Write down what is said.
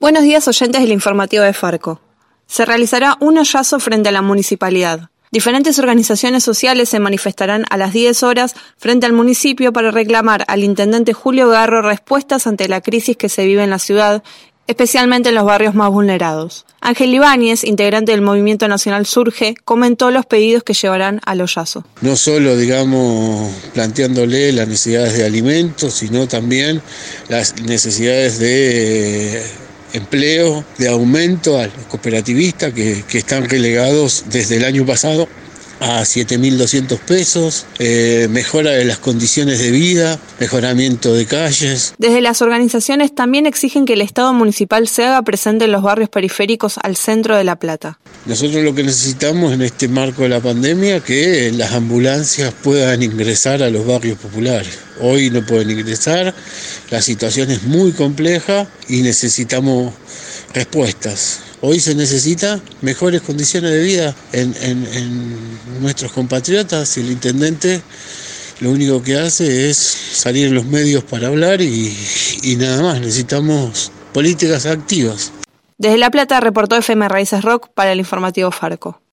Buenos días, oyentes del informativo de Farco. Se realizará un hoyazo frente a la municipalidad. Diferentes organizaciones sociales se manifestarán a las 10 horas frente al municipio para reclamar al intendente Julio Garro respuestas ante la crisis que se vive en la ciudad, especialmente en los barrios más vulnerados. Ángel Ibáñez, integrante del Movimiento Nacional Surge, comentó los pedidos que llevarán al hoyazo. No solo, planteándole las necesidades de alimentos, sino también las necesidades de empleo, de aumento a los cooperativistas que están relegados desde el año pasado a 7.200 pesos, mejora de las condiciones de vida, mejoramiento de calles. Desde las organizaciones también exigen que el Estado municipal se haga presente en los barrios periféricos al centro de La Plata. Nosotros lo que necesitamos en este marco de la pandemia es que las ambulancias puedan ingresar a los barrios populares. Hoy no pueden ingresar, la situación es muy compleja y necesitamos respuestas. Hoy se necesita mejores condiciones de vida en nuestros compatriotas. El intendente lo único que hace es salir en los medios para hablar y nada más. Necesitamos políticas activas. Desde La Plata reportó FM Raíces Rock para el informativo Farco.